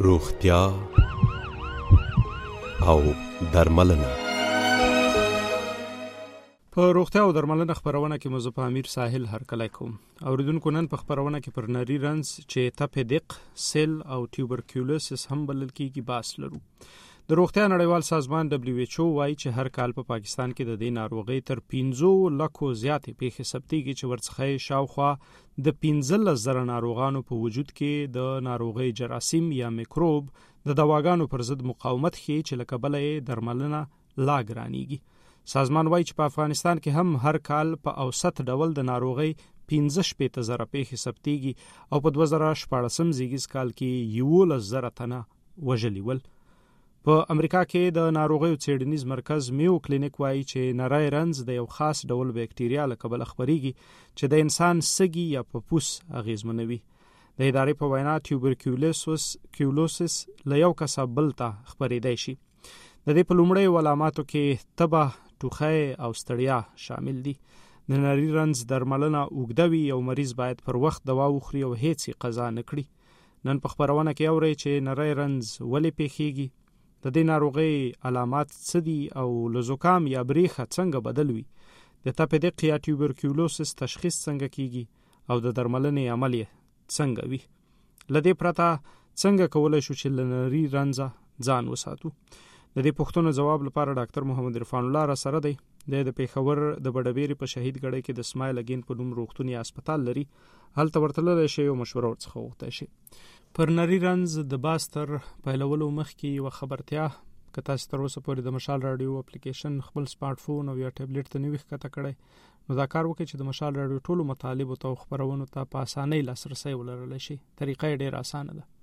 روغتیا او درملنه. په روغتیا او درملنه خبرونه کې مزه په امیر ساحل هرکلی کوم. اوریدونکو نن په خبرونه کې پر نری رنز چې تپیدق، سیل او ټیوبرکیولوسس هم بلل کېږي باس لرو. د روغتیا نړیوال سازمان WHO وایي چې هر کال په پاکستان کې د دې ناروغۍ تر 15 لکو زیاتې پیښې ثبتېږي چې ورڅخه شاوخوا د 15,000 ناروغانو په وجود کې د ناروغۍ جراثیم یا میکروب د دواګانو پر ضد مقاومت ښیي چې له کبله یې درملنه لا ګرانېږي. سازمان وایي چې په افغانستان کې هم هر کال په اوسط ډول د ناروغۍ 15,000 پیښې ثبتېږي او په 2014 زیږیز کال کې 11,000 تنه وژلي ول. په امریکا کې د ناروغیو څېړنیز مرکز میو کلینیک وایي چې نری رنز د یو خاص ډول بکټریا له کبله خپریږي چې د انسان سږي یا پپوس اغیزمنوي. د ادارې په وینا ټیوبرکیولوسس له یو کسه بل ته خپریدای شي. د دې په لومړیو علاماتو کې تبه، ټوخی او ستړیا شامل دي. د نری رنز درملنه اوږده وي او مریض باید پر وخت دوا وخوري او هیڅ قضا نه کړي. نن په خبرونه کې اورئ چې نری رنز ولې پیښیږي، د دې ناروغۍ علامات څه دي او له زکام یا بریخه څنګه بدل وي، د تپیدق یا ټیوبرکیولوسس تشخیص څنګه کیږي او د درملنې عمل څنګه وي. له دې پرته څنګه کولای شو چې له نری رنزه ځان وساتو؟ د دې پوښتنو جواب لپاره ډاکټر محمد عرفان الله را سره دی. د پیښور د بډبېري په شهید ګړی کې د اسماعیل اگین په نوم روغتون یا هسپتال لري. هلته ورتللی شي او مشوره ورڅخه وغوښتی شي. پر نری رنز د باستر پیلولو مخکې یوه خبرتیا که تاسو تر اوسه پورې د مشال راډیو اپلیکیشن خپل سمارټ فون او یا ټابلیټ ته نه وي ښکته کړی، نو دا کار وکړئ چې د مشال راډیو ټولو مطالبو ته او خپرونو ته په اسانۍ لاسرسی ولرلی شي. طریقه یې ډېره اسانه ده.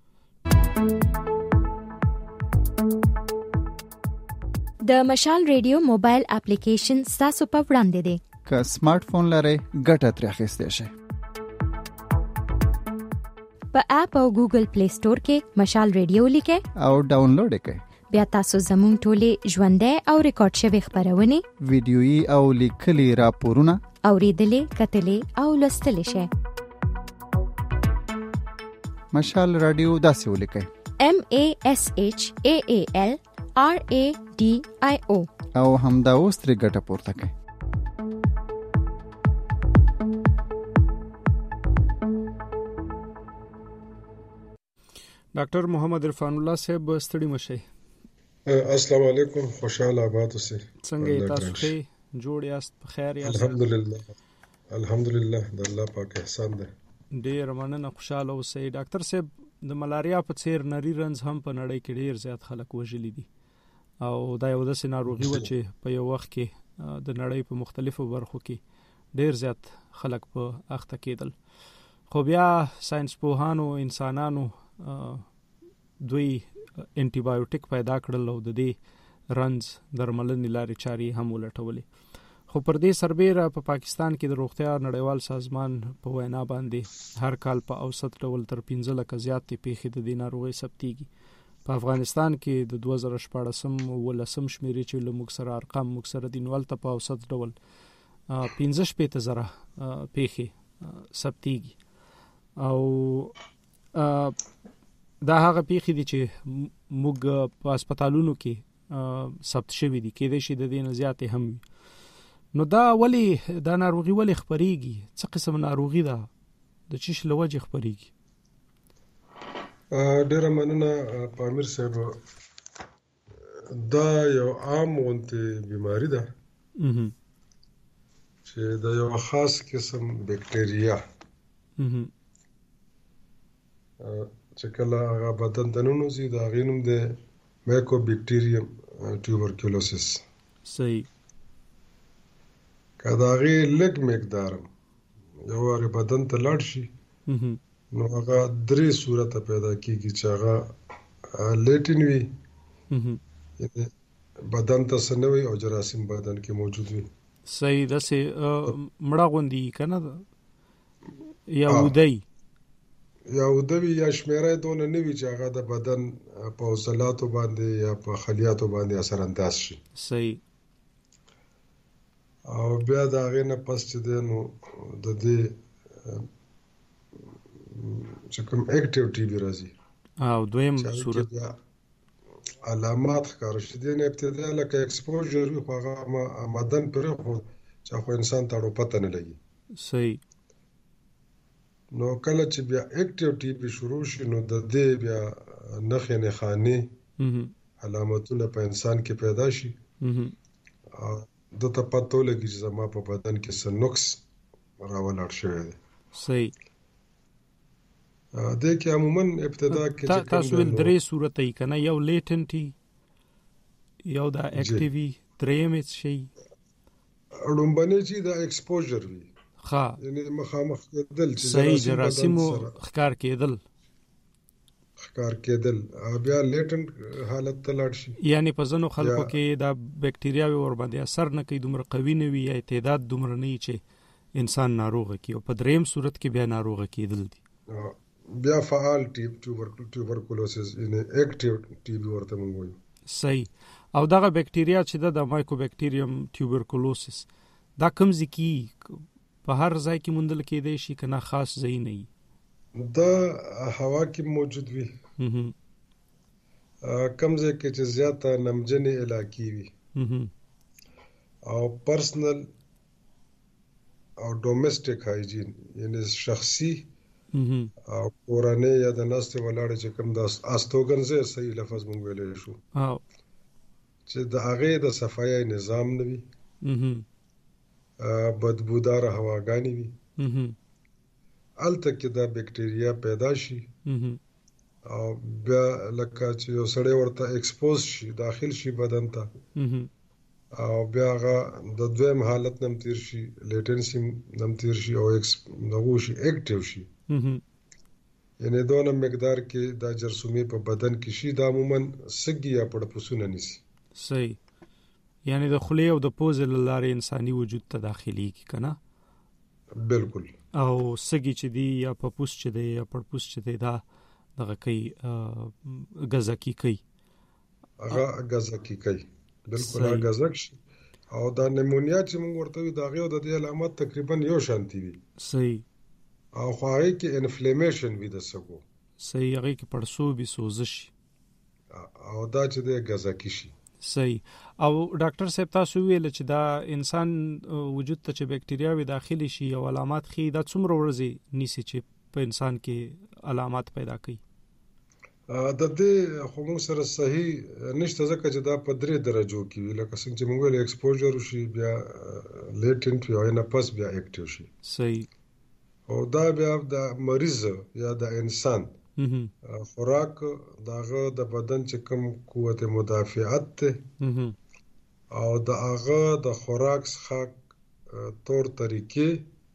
د مشال ریډیو موبایل اپلیکیشن ستاسو په وړاندې دی. که سمارټ فون لرئ ګټه ترې اخیستی شئ. په اپ او ګوګل پلی سٹور کې مشال ریډیو لیکئ او ډاونلوډ یې کړئ. بیا تاسو زموږ ټولې ژوندۍ او ریکارډ شوې خبرونه، ویډیويي او لیکلي راپورونه اوریدلې، کتلې او لوستلې شئ. مشال راډیو داسې ولیکئ: MASHAALRADIO او همدا اوس ترې ګټه پورته کړئ. ډاکټر محمد عرفان الله صاحب ستړي مشئ. السلام علیکم، خوشاله آباد اوسئ. څنګه تاسو ښه جوړ یاست؟ په خیر یاست؟ الحمدلله د الله پاک احسان ده. ډېر مننه، خوشاله اوسئ. ډاکټر صاحب د ملاریا په څیر نری رنز هم په نړۍ کې ډېر زیات خلک وژلي دي او دا یو داسې ناروغي و چې په یو وخت کې د نړۍ په مختلفو برخو کې ډېر زیات خلک په اخته کېدل. خو بیا ساينس پوهانو انسانانو دوی انټي بایوټیک پیدا کړل او د دې رنز درملنې لارې چارې هم ولټولې. خو پر دې سربیره په پاکستان کې د روغتیا نړیوال سازمان په وینا باندې هر کال په اوسط ډول تر 15 لکه زیاتې پیښې د دې ناروغۍ ثبتېږي. په افغانستان کې د 2014 شمیرې چې له موږ سره ارقام موږ سره دي، نو هلته په اوسط ډول 15,000 پیښې ثبتېږي او دا هغه پیښې دي چې موږ په هسپتالونو کې ثبت شوي دي، کېدای شي د دې نه زیاتې هم وي. نو دا ناروغي ولې خپریږي؟ څه قسم ناروغي ده؟ د څه شي له وجې خپریږي؟ ډېره مننه پامیر صاحب. دا یو عام غوندې بیماری ده چې د یو خاص قسم بکټریا چې کله هغه بدن ته ننوځي، د هغې نوم دی مایکوبیکټیریم ټیوبرکیولوسس. صحیح. که د هغې لږ مقدار یو وارې بدن ته لاړ شي، نو هغه 3 صورته پیدا کېږي چې هغه لیټین وي، بدن ته څه نه وي او جراثیم بدن کې موجود وي. صحیح. داسې مړه غوندې که نه یا ودی یا ودوي یا شمیره دونه نه وي چې هغه د بدن په عضلاتو باندې یا په خلیاتو باندې اثر انداز شي. صحیح. او بیا د هغې نه پس چې دی نو د دې چې کوم اکټیو ټي بي راځي، او دویم صورت علامات ښکار شي د ابتدا لکه ایکسپوژر وي خو هغه مدن پرې خو چې خو انسان ته اړو پته نه لګي. صحیح. نو کله چې بیا اکټیو ټي بي شروع شي نو د دې بیا نښې نښانې علامتونه په انسان کې پیدا شي او د ته پته ولګي چې زما په بدن کې څه نقص راولاړ شوی دی. صحیح. د کې عموما ابتدا کې تاسو ول درې صورت ای کنه یو لیټنټي یو دا اکټیوي دریم شي اړومبنه چې دا ایکسپوژر وي ها یعنی مخامخ کېدل چې صحیح جراثیمو ښکار کېدل بیا لیټنټ حالت ته لاړ شي یعنی په ځنو خلکو کې دا بکټریاوي ور باندې اثر نه کوي دومره قوي نه وي یا تعداد دومره نه چې انسان ناروغ کی او په دریم صورت کې بیا ناروغ کېدل دي. بیا فعال ټیوبرکلوسس یعنی اکټیو ټي بي ورته موږ وایو. صحیح. او دغه بکټریا چې د مایکوبکټیریوم ټیوبرکلوسس دا کوم ځکه په هر ځای کې موندل کېدای شي کنه خاص ځای نه وي؟ دا هوا کې موجود وي کم ځای کې چې زیاته نمجنې علاقې وي او پرسنل او ډومېسټک هایجین یعنی شخصي او کورنۍ یا د ناستې ولاړې چې کوم د استوګنځي صحیح لفظ مونږ ویلی شو چې د هغې د صفایي نظام نه وي بدبوداره هواګانې وي هلته کې دا بکټریا پیدا شي او بیا لکه چې یو سړی ورته ایکسپوز شي داخل شي بدن ته او بیا هغه د دویم حالت نم تیر شي لیټنسي نم تیر شي او نغو شي اکټیو شي یعنی دونه مقدار کې دا جرثومې په بدن کې شي دا عموما سږي یا پړپوسونه نیسي. صحیح. یعنی د خولې او د پوزې له لارې انساني وجود ته داخليږي کنه؟ بالکل. او سږي چې دی یا پپوس چې دی یا پړپوس چې دی دا دغه کوي غزاکی کوي هغه غزاکی کوي بالکل هغه غزاک شي او دا نیمونیا چې موږ ورته وي دا غو د دې علامات تقریبا یو شانتي وي. صحیح. او خواهی کې انفلیمیشن وي د سګو. صحیح. هغه کې پړسوبي سوزش او دا چې د غزاکی شي. صحیح. او ډاکټر صاحب تاسو ویل چې دا انسان وجود ته چې بکټریاوي داخلي شي او علامات خي دا څومره ورځي نیسي چې په انسان کې علامات پیدا کوي؟ د دې خو موږ سره صحیح نشته ځکه چې دا په درې درجو کې وي لکه څنګه چې موږ ویل ایکسپوژر شي بیا لیټنټ وي او نه پس بیا اکټیو شي. صحیح. او دا بیا د مریض یا د انسان خوراک داغه د بدن چې کوم قوت مدافعت ته او داغه د خوراک څخه تور طریقې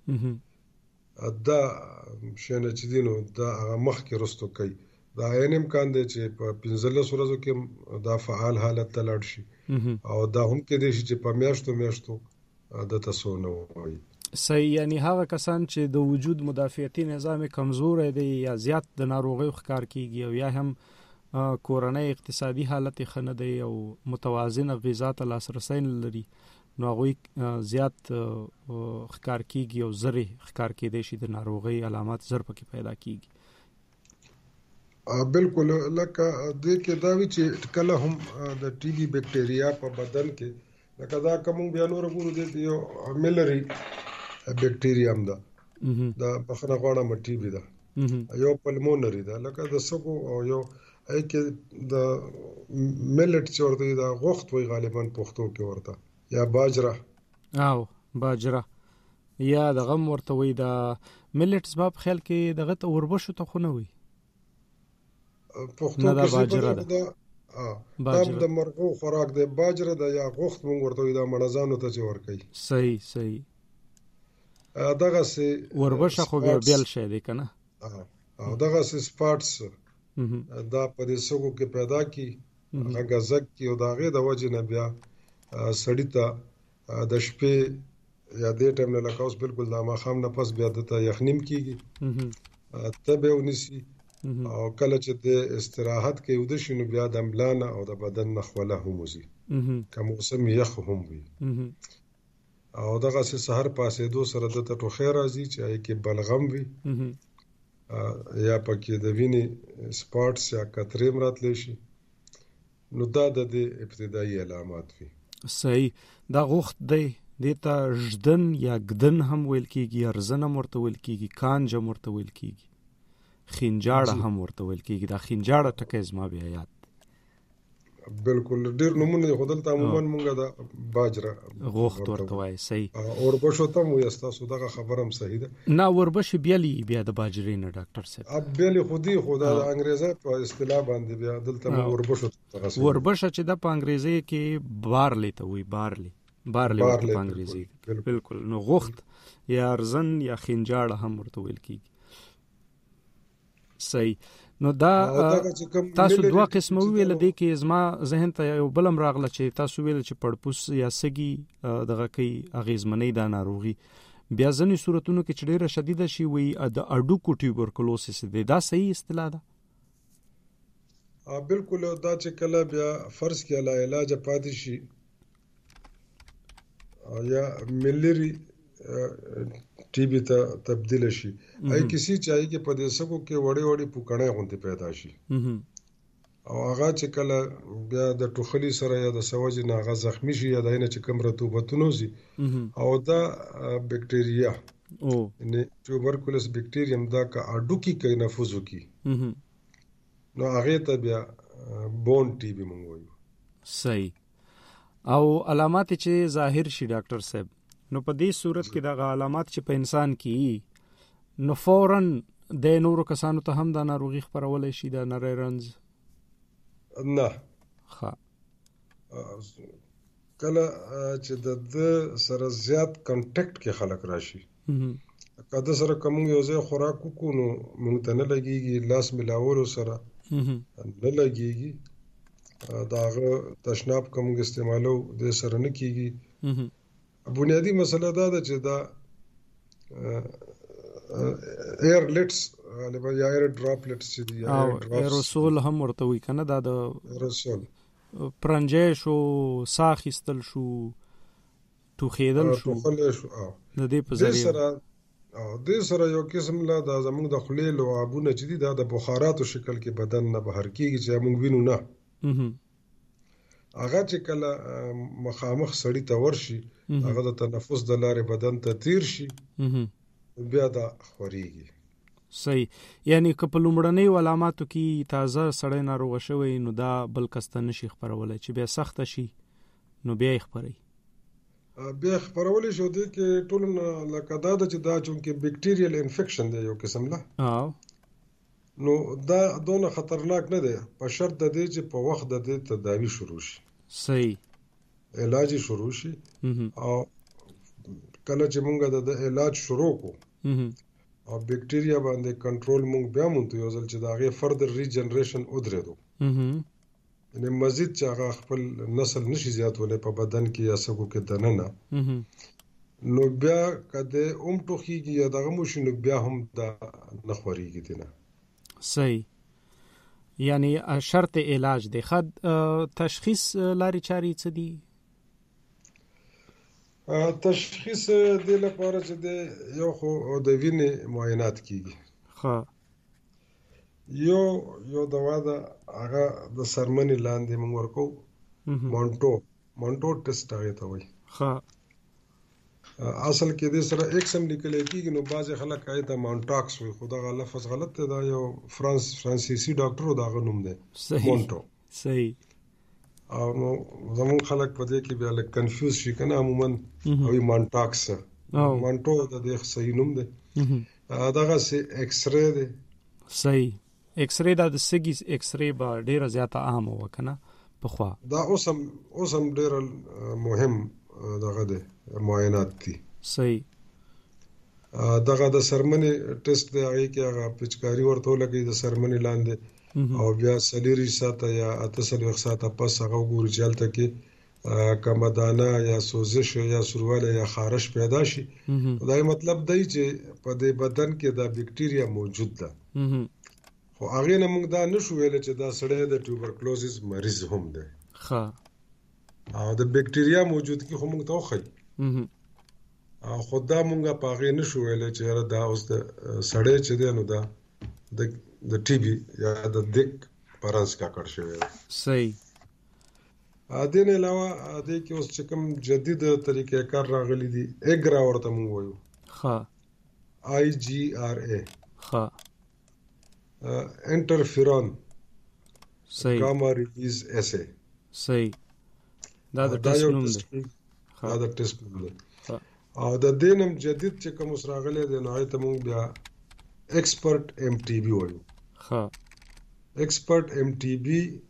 دا شنه چې دینو دا هغه مخ کې رستو کوي دا عین امکان دی چې په 15 ورځو کې دا فعال حالت ته لاړ شي او دا هم کې دی چې په میاشتو د تاسو نو وایي. صحیح. یعنی هغه کسان چې د وجود مدافعتي نظام کمزور دی یا زیات د ناروغي ښکار کیږي او یا هم کورنۍ اقتصادي حالت خنه دی او متوازن غذا ته لاسرسي لري نو هغه زیات ښکار کیږي او زری ښکار کېدای شي د ناروغي علامات زر پکې پیدا کیږي. بالکل لکه د کې دا وی چې کله هم د ټي بي بکټریا په بدن کې لکه دا کوم بیا نور ګورو دي یو ملري بکټریام دا بخنه غواړه مټي بي دا یو پلمونري دا لکه د سګو او یو اې کې د ملټ چورته دا غوخت وي غالبا پښتو کې ورته یا باجره او باجره یا د غم ورته وي دا ملټ سبب خیال کې دغه ته وربشو ته خونه وي پښتو کې باجره دا د مرغو خوراک د باجره د یا غوخت مونږ ورته دا مړزانو ته چور کوي. صحیح. صحیح. دغه سي وربشه خو بیا بیل شي دی کنه او دغه سي سپاټس دا په دې سګو کې پیدا کی هغه غزک کی او داغه د وجه نه بیا سړی ته د شپې یا د ټیم نه لکه اوس بالکل دا ما خام نه پس بیا د ته یخنیم کیږي تبه ونیسي او کله چې د استراحت کې ود شنو بیا د املانه او د بدن نخوله هم وزي کوم موسم یخ هم وي او دغه سحر پاسې دو سره د ټوخه راځي چې کې بلغم وي یا پکې د وینې سپاټس یا قطرې راتلی شي، نو دا د دې ابتدایي علامات وي. صحیح. دا غوخت دی دیتا ژدن یا ګدن هم ویل کېږي، ارزن هم ورته ویل کېږي، کانج هم ورته ویل کېږي، خینجاړه هم ورته ویل کېږي. دا خینجاړه ټکی زما بیا یاد. بالکل ډیر نمونه دي، خو دلته عموما مونږ د باجره غوخت ورته وایي. صحیح. اوربشو ته مو یستاسو دغه خبرم صحیح ده. نه اوربشي بیلی بیا د باجرې نه ډاکټر صاحب بیلی خودي خدا د انګریزي په اصطلاح باندې بیا دلته مو اوربشو ته اوربشه چې د په انګریزي کې بارلی ته وایي، بارلی ورته په انګریزي. بالکل. نو غوخت یا ارزن یا خینجاړه هم ورته ویل کېږي. صحیح. نو دا تاسو دوه قسمه ویل دي کې زما ذهن ته یو بلم راغله چې تاسو ویل چې پړپوس یا سګي دغه کوي اغیزمنۍ دا ناروغي، بیا ځینې صورتونو کې چې ډیره شدیده شي وي د اډوکو ټیوبرکلوسس دی، دا صحیح اصطلاح ده؟ بالکل. دا چې کله بیا فرض کې لا علاج پاتې شي یا ملری ټي بي ته تبدیل شي، اي کسی چاہیے چې په دې سکو کې وړي وړي پوکړې غونډې پیدا شي، او هغه چې کله بیا د ټوخلي سره یا د سوجي ناغه زخمی شي یا داینه چې کوم رطوبتونه زی او دا بکټیریا یعنی ټیوبرکلوس بکټیریم دا کا اډو کې کوي نفوذ کی، نو هغه ته بیا بون ټي بي مونږ وایو. صحیح. او علامات چې ظاهر شي ډاکټر صاحب، نو په دې صورت کې دا علامات چې په انسان کې نو فوراً د نورو کسانو ته هم دا ناروغي خپرولای شي، دا نری رنځ؟ نه. ښه. کله چې د سره زیات کنټیکټ کې خلک راشي، کله سره کوم یو ځای خوراک وکړو نو موږ ته نه لګيږي، لاس ملاولو سره نه لګيږي، داغه تشناب کوم استعمالو د سره نه کیږي. بنیادی مسله دا ده چې دا ایرلیټس یا ایر ډراپلیټس چې دي، ایروسول هم ورته وی کنه، دا د ایروسول پرنجې شو، ساخستل شو، ټوخیدل شو، د دې په ذریعہ د سره یو قسم لا د زموږ د خولې لعابونه چې دي دا د بخاراتو شکل کې بدن نه بهر کیږي چې موږ وینو نه. هغه چې کله مخامخ سړی ته ورشي هغه د تنفس د لارې بدن ته تیر شي بیا دا خوريږي. صحیح. یعنی که په لومړنۍ علاماتو کې تازه سړی ناروغ شوی نو دا بل کس ته نشي خپرولای، چې بیا سخت شي نو بیا یې خپروي. بیا خپرولای شو دي کې ټول لکه دا چې دا چونکې بکټیریل انفیکشن دی یو قسم لا، نو دا دونه خطرناک نه دی په شرط د دې چې په وخت د دې تداوی شروع شي. صحیح. علاج شروع شي، او کله چې موږ د علاج شروع کو او بکټیریا باندې کنټرول موږ بیا مونږ یو ځل چې دا غي فردر ریجنریشن ودرېدو، یعنی مزید چې هغه خپل نسل نشي زیاتولې په بدن کې یا سګو کې دننه، نو بیا کده ټوخیږي یا دغه مو بیا هم دا نخوريږي دینه. صحیح. یعنی شرط علاج دی. خد تشخیص لاري چاري څه دي؟ تشخیص دی لپاره چې د یو خو د وینې معاینات کیږي. ها. یو دوا ده هغه د سرمنې لاندې موږ ورکو، مونټو ټیسټ هغه ته وایي. ها. اصل کې د سره ایکسم لیکل کېږي، نو بعض خلک آیته مونټاکس وي، خو دا لفظ غلط دی، دا یو فرانسیسي ډاکټر دا غنوم دی مونټو. صحیح. او نو زمون خلک په دې کې بیا لک کنفیوز شي کنه، عموما او مونټاکس مونټو د دې صحیح نوم دی. داغه سي ایکس ری دی. صحیح. ایکس ری دا د سګي ایکس ری با ډیره زیاته عام وکنه په خوا، دا اوسم ډیره مهم دغه دی معاینات دي. صحیح. دغه د سرمنې ټیسټ دی، هغه کې هغه پچکاری ورته لګي د سرمنې لاندې، او بیا سلیری ساته یا اتصل ساته پس هغه ګوري چې هلته کې کمدانه یا سوزش یا سرواله یا خارش پیدا شي. دا مطلب دی چې په دې بدن کې دا بکټیریا موجود ده، خو هغه نه موږ دا نشو ویل چې دا سړی د ټیوبرکلوزس مریض هم دی. ښه. او د بکټیریا موجود کې هم موږ ته وخی، خو دا موږ په هغه نشو ویل چې دا اوس د سړی چې دی نو دا د ټي بي یا د دق پرانس کا کړ شوی. صحیح. د نه علاوه د کې اوس چې کوم جدید طریقې کار راغلي دي اګرا ورته مونږ وایو. ها IGRA. ها انټرفیرون. صحیح. گاما ریلیز اسے. صحیح. دا د ټیسټ نوم دی. دا د ټیسټ نوم دی. او د دینم جدید چې کوم اوس راغلی دی نو هغه ته مونږ بیا ایکسپرت MTB وایو. ها ایکسپرت MTB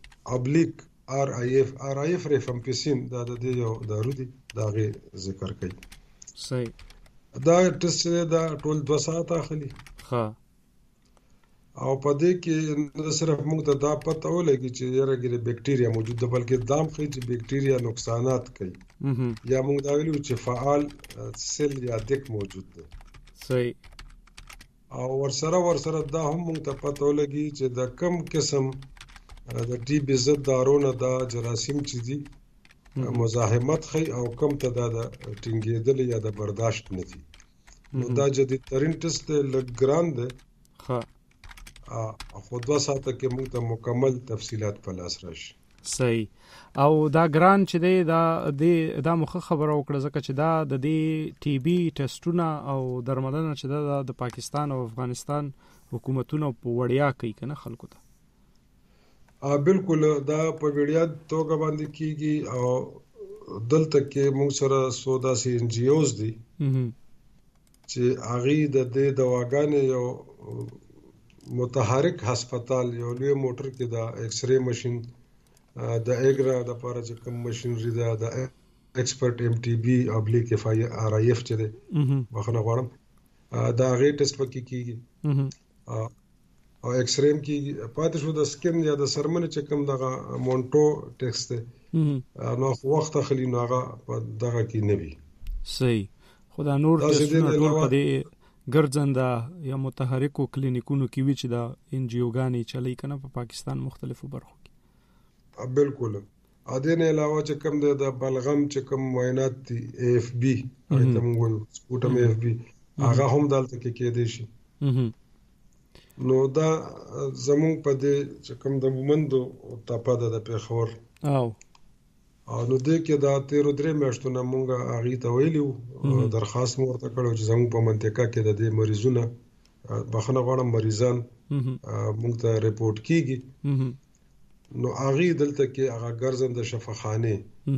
RIF ریفامپیسین دا د دې یو دارو دی دا غي ذکر کوي. صحیح. دا ټیسټ دا ټول 2 ساعت اخلي. ها او په دې کې نه صرف موږ ته دا پته ولګي چې یاره کې بکټیریا موجود ده بلکې دام خي چې بکټیریا نقصانات کوي یا موږ دا ویلو چې فعال سیل یا دک موجود ده. صحیح. او ورسره دا هم موږ ته پته ولګي چې د کم قسم د ټي بي ضد دارونه دا جراثیم چې دي مزاحمت خي او کم ته دا د ټینګېدل یا د برداشت نه دي. نو دا جدید ترین ټیسټ لګران ده. ها خو 2 ساعته کې موږ ته مکمل تفصيلات په لاس راشي. صحیح. او دا ګران چې دی دا مخه خبره وکړه ځکه چې دا د دې ټي بي ټیسټونه او درملنه چې دا د پاکستان او افغانستان حکومتونو په وړیا کوي کنه خلکو ته. بالکل دا په وړیا توګه باندې کیږي او دلته کې موږ سره سودا سي NGOs دي چې هغه د دې دواګانې یو متحرک هسپتال یو لوی موټر کې دا ایکس ری ماشين د اګرا د لپاره چې کوم ماشينري دا د ایکسپرت MTB RIF چې ده بخنه غواړم دا غي ټیسټ وکړي کیږي او ایکس ریم کې پاتې شو د سکن یا د سرمنه چې کوم دغه مونټو ټیسټ ده نو وخت اخلي نو هغه دغه کې نه وي. صحیح. خدا نور ټیسټونه ټول په دې ګرځنده یا متحرکو کلینیکونو کې وی چې دا NGO غانې چلی کنه په پاکستان مختلفو برخو کې. بالکل. ا دې نه علاوه چې کوم د بلغم چې کوم معاینات دي AFB ایته موږ وایو سپوټم AFB هغه هم دلته کې کېدې شي. نو دا زمون په دې چې کوم د مومندو تاپاده د پیښور نو دې کې دا 13 میاشتونه مونږه هغه ته ویلو درخواست مو ورته کړو چې زموږ په منطقه کې د دې مریضونه بخنه غواړم مریضان مونږ ته ریپورت کیږي نو هغه دلته کې هغه ګرځنده شفاخانه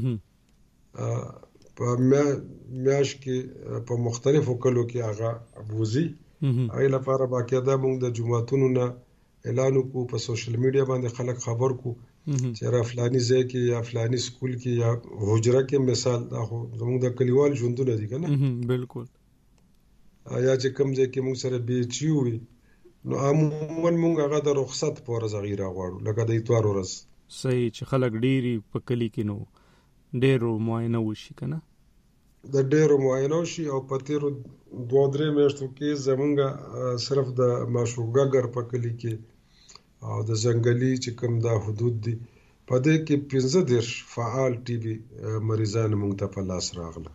په میاش کې په مختلفو کلو کې هغه ابوزي هغه لپاره باقاعده مونږ د جمعهتونو نه اعلان کو په سوشل میډیا باندې خلک خبر کو چې را فلاني ځای کې یا فلاني سکول کې یا حجره کې مثال دا خو زموږ د کلیوال ژوندونه دي کنه. بالکل. یا چې کوم ځای کې موږ سره BHU وي نو عموما موږ هغه د رخصت په ورځ غیر غواړو لکه د اتوار ورځ. صحیح. چې خلک ډيري په کلی کې نو ډېرو معاینه وشي کنه. د ډېرو معاینه وشي او په تیرو 2-3 میاشتو کې زمونږ صرف د ماشوګاګر په کلی کې او د ځنګلي چې کوم دا حدود دي په دې کې 15 فعال TB مریضان موږ ته په لاس راغله.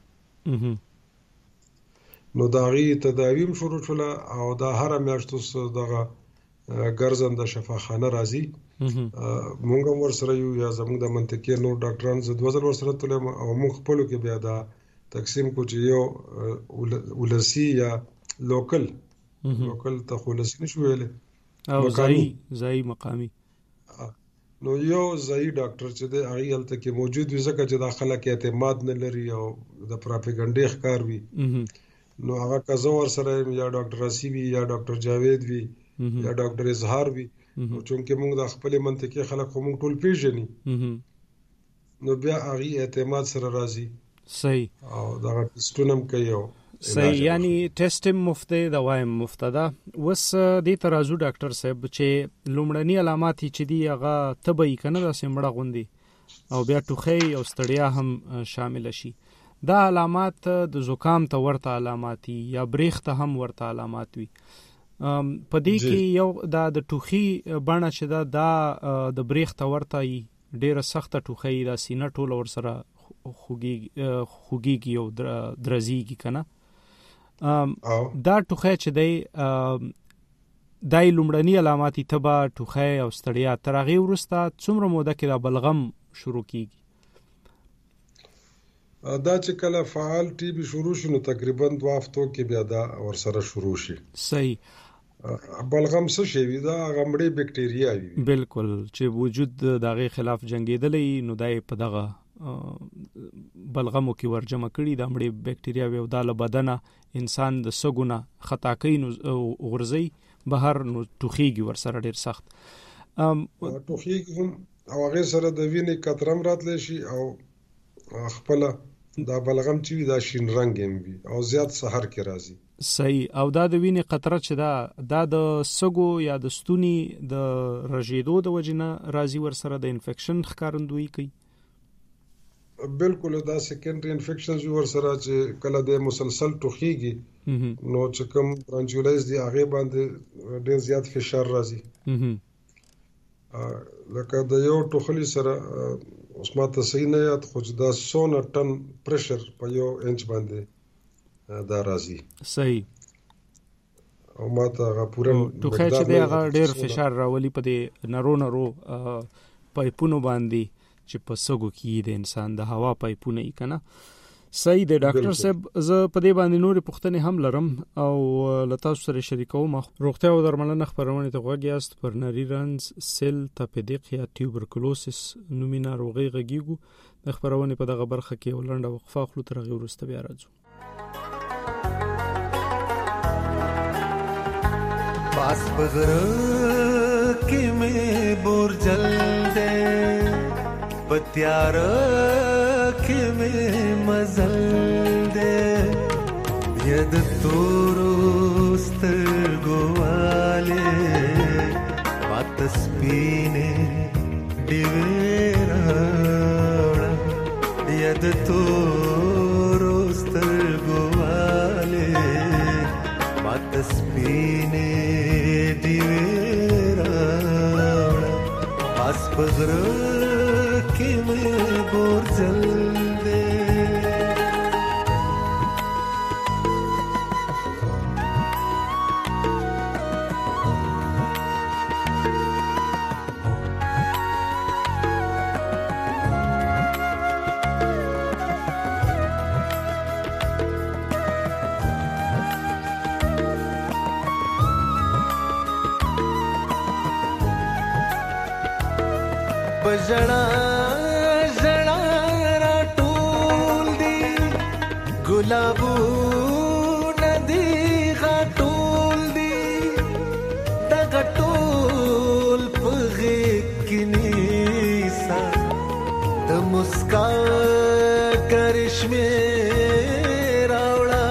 نو دا غي تداویم شروع شول او دا هر میاشتو دغه ګرځنده شفاخانه راځي موږ ورسره یو یا زموږ د منطقې نور ډاکټران زه 2000 ورسره تلم او موږ خپل کې بیا دا تقسیم کو چې یو ولسی یا لوکل ته خلص نشو ویل او ځای مقامی نو یو ځای ډاکټر چې د هغه تل کې موجود وي ځکه چې د خلک اعتماد نه لري او د پروپاګاندا ښکار وي نو هغه کزور سره یا ډاکټر رسیوی یا ډاکټر جاوید وی یا ډاکټر اظهار وی نو چې موږ د خپل منطقې خلک خو موږ ټول پیژني نو بیا هغه اعتماد سره راځي. صحیح. او دا ټیسټونه کوي. صحیح. یعنی ټیسټ مفته دوایم مفتدا وس د ترازو ډاکټر صاحب چې لومړنی علامات چې دی هغه تبعی کنه د سیمړه غوندي او بیا ټوخی او ستړیا هم شامل شي. دا علامات د زکام ته ورته علامات یا بریخ ته هم ورته علامات وي. په دې کې یو د ټوخی بڼه چې دا د بریخ ته ورته ډیره سخته ټوخی دا سینه ټول ور سره خوږیږي او درزیږي کنه. دا ټوخی چې دی دای لومړنی علاماتي تبه، ټوخی او ستړیا تر هغې وروسته څومره موده کې دا بلغم شروع کیږي؟ دا چې کله فعال ټي بي شروع شي نو تقریبا 2 هفتو کې بیا دا ورسره شروع شي. صحیح. بلغم څه شی وي؟ دا غمړې بکټیریا وي. بالکل، چې وجود دغه خلاف جنگیدلې نو دای په دغه بلغمو کې ورجمع کړي د مړې بکټیریا او د بدنه انسان د سګونه خطاکین غورځي بهر نو ټوخیږي ورسره ډیر سخت ټوخیږي هم او هغه سره د وینې قطرم راتلی شي او خپل دا بلغم چې دا شین رنگ هم وي او زیات سحر کې راځي. صحیح. او دا د وینې قطره چې دا د سګو یا د ستوني د رژیدو د وجنه راځي ورسره د انفیکشن ښکارندویي کوي. بالکل دا سیکنډري انفیکشنز ور سره چې کله د مسلسل ټوخیږي نو چې کوم برانچولایز دی هغه باندې ډېر زیات فشار راځي. لکه د یو ټوخلی سره اوس ما ته صحیح نه یاد خو دا 100 ټن پریشر په یو انچ باندې دا راځي. صحیح. او ما ته پوره ټوخی چې دی هغه ډېر فشار راولي په دې نرو پایپونو باندې چې په سګو کې د انسان د هوا پایپونه یې کنه. صحیح دی ډاکټر صاحب، زه په دې باندې نورې پوښتنې هم لرم او له تاسو سره شریکوم. روغتیا او درملنه خپرونې ته غوږ یاست. پر نری رنز، سیل تپیدیق یا ټیوبرکلوسس نومي ناروغۍ غږیږو. د خپرونې په دغه برخه کې ولنډه وقفه اخلو، تر هغې وروسته بیا راځو. पास पगर के में बोरजल दे पत्यार के में मजल दे यद तोरोस्त गोवाले वातस पीने डिवेरा यद तोरोस्त गोवाले वातस पीने पगर के में बोरजल दे बजड़ा जड़ा टूल दी गुलाबू नदी टूल दी टूल पगे किनीसा द मुस्का करिश्मे रावड़ा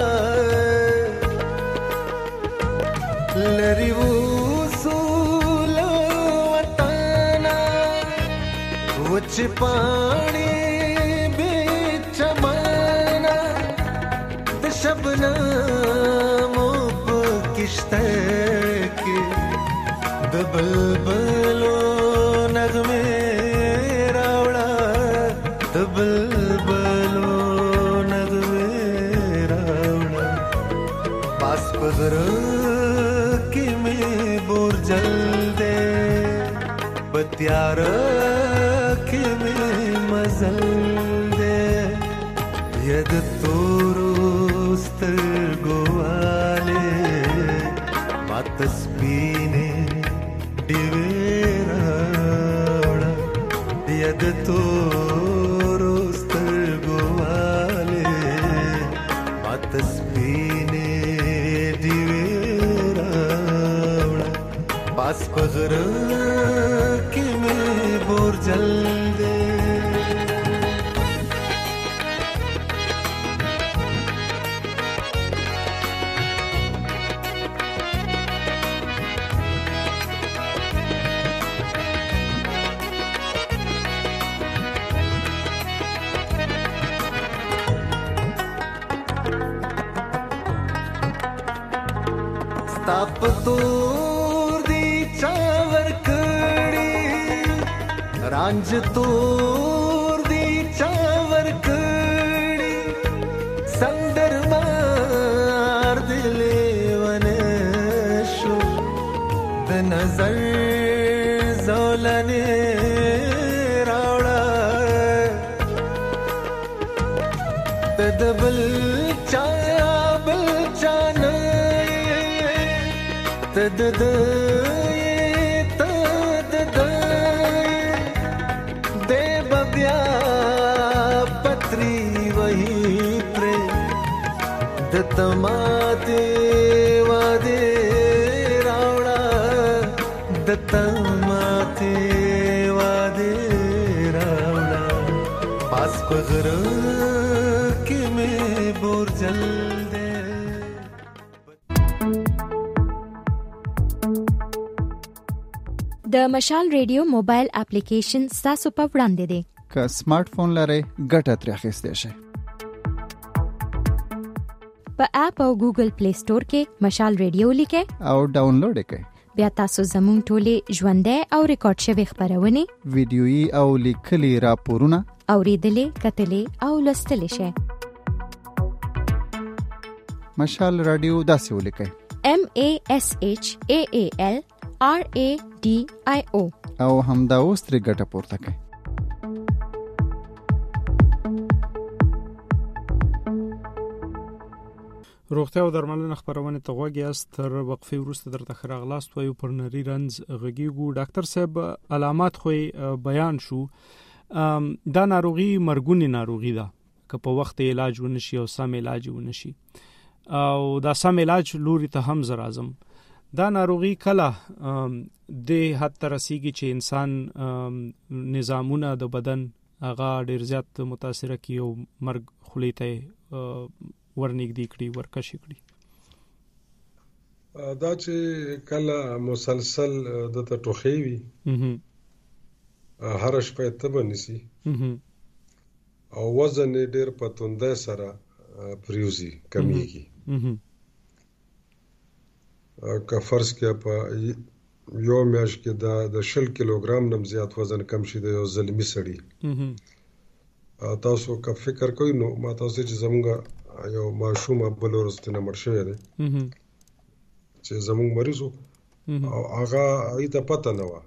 लरिवू पानी बीच माना द शबनम किश्ते के द बलबलो नगमे रावड़ा द बलबलो नगमे रावड़ा पास पगर के में बोरजल दे बत्यार मजल दे यद तोरोस्त गोवाले वातस पीने डिवेरा यद तोरोस्त गोवाले वातस पीने डिवेरा पास पगर के में बोरजल दे ताप तोर दी चावर कड़ी रांझ तोर दी चावर कड़ी संदर मार दिले वने शो نظر زولنې راوړه د بل چا نه د بیا پتری وہی پرې د تماته واده راوړه د تماته واده راوړه پاس پغر کې مې بورجل دې. د مشال ریډیو موبایل اپلیکیشن ستاسو په وړاندې دی. که سمارټ فون لرئ ګټه ترې اخیستی شئ. په اپ او ګوګل پلی سٹور کې مشال ریډیو لیکئ او ډاونلوډ یې کړئ. بیا تاسو زموږ ټولې ژوندۍ او ریکارډ شوي خپرونې، ویډیويي او لیکلي راپورونه اوریدلې، کتلې او لوستلې شئ. مشال رادیو داسې ولیکئ: MASHAALRADIO او همدا اوس ترې ګټه پورته کړئ. روغتیا او درملنه خبرونه ته غوږ یاست. تر وقفې وروسته درته ښه راغلاست وایو. پر نری رنځ غږیږو. ډاکټر صاحب علامات خو بیان شو. دا ناروغي مرګونی ناروغي ده که په وخت علاج ونشي او سم علاج ونشي او دا سم علاج لوري ته هم زر اعظم. دا ناروغي کله د حد تر رسیږي چې انسان نظامونه د بدن هغه ډیر زیات متاثر کی او مرګ خلیته ورنګدي کړي ورکشي کړي. دا چې کله مسلسل د ټوخي وي هر شپه ته بنسي او وزن ډیر پتونده سره پریوزي کمیږي. که فرض کې په یو میاشت کې د 10 کیلوګرام نم زیات وزن کم شي د یو ظلمي سړی. تاسو که فکر کوئ نو ما تاسو چې زموږ یو ماشوم بل ورځ نه مړ شوی دی چې زموږ مریضو او هغه ایته پته نه و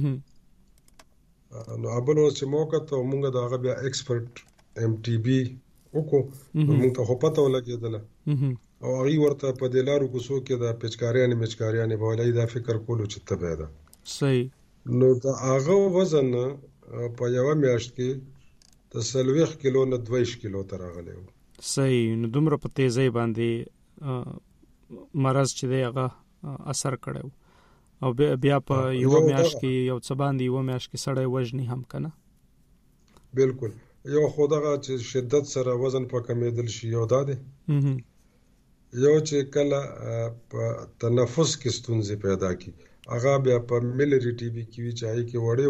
نو ابل ورځ چې موقع ته موږ دا هغه بیا ایکسپرت MTB وکړو موږ ته خو پته ولګېدله او هغه ورته په دلارو کوڅو کې د پچکاریانې بولای دا فکر کولو چې تبه ده صحیح. نو دا هغه وزن په یو میاشت کې د 40 کیلو نه 22 کیلو تر راغلی و. صحیح. نو دومره په تیزی باندې مرض چې دی هغه اثر کړو او بیا په یو میاشت کې یو څه باندې یو میاشت کې سړی وزنی هم کنه. بالکل. یو خدغه چې شدت سره وزن په کمیدل شي یو داده یو چې کله په تنفس کې ستونزې پیدا کی هغه بیا په ملری ټي بي کې وی چای کې وړې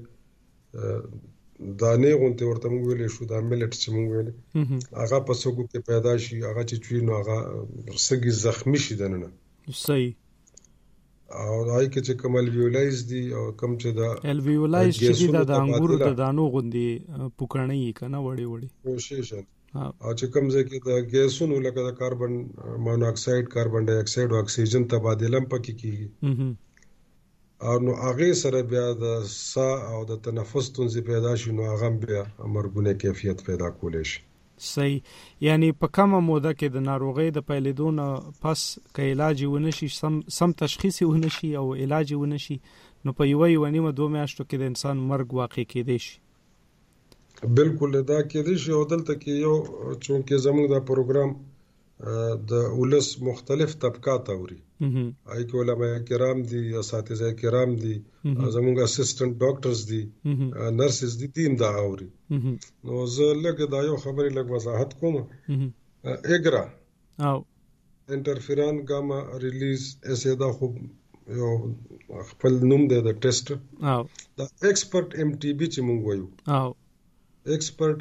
دانې غونته ورته موږ ویلې شو دا ملټ چې موږ ویلې هغه په سګو کې پیدا شي هغه چې چوینو هغه سګي زخمی شي دنه. صحیح. او دای کې چې کمل ویولایز دي او کم چې دا الویولایز چې د انګور د دانو غوندي پوکړنی کنه وړي کوشش او چې کوم ځکه د ګیسونو لکه د کاربن مونوکساید کاربن ډای اکساید او اکسیجن تبادله پکې کیږي او نو هغه سره بیا د سا او د تنفس ستونزې پیدا شي نو هغه بیا مرګونه کیفیت پیدا کولای شي. صحیح. یعنی په کومه موده کې د ناروغۍ د پیلېدو نه پس که علاج ونشي سم تشخیص ونشي او علاج ونشي نو په یو نیمه 2 میاشتو کې د انسان مرګ واقع کېدی شي. بالکل دا کېدی شي او دلته کې یو چونکه زموږ دا پروګرام د ولس مختلف طبقات اوري آی کې علماء کرام دي اساتذه کرام دي زموږ اسسټنټ ډاکټرز دي نرسز دي تیم دا اوري نو زه لکه دا یو خبرې لږ وضاحت کوم. اګرا او انټرفیرون ګاما ریلیز اسه دا خو یو خپل نوم دی د ټیسټ او دا ایکسپرت MTB چې موږ وایو او ایکسپرت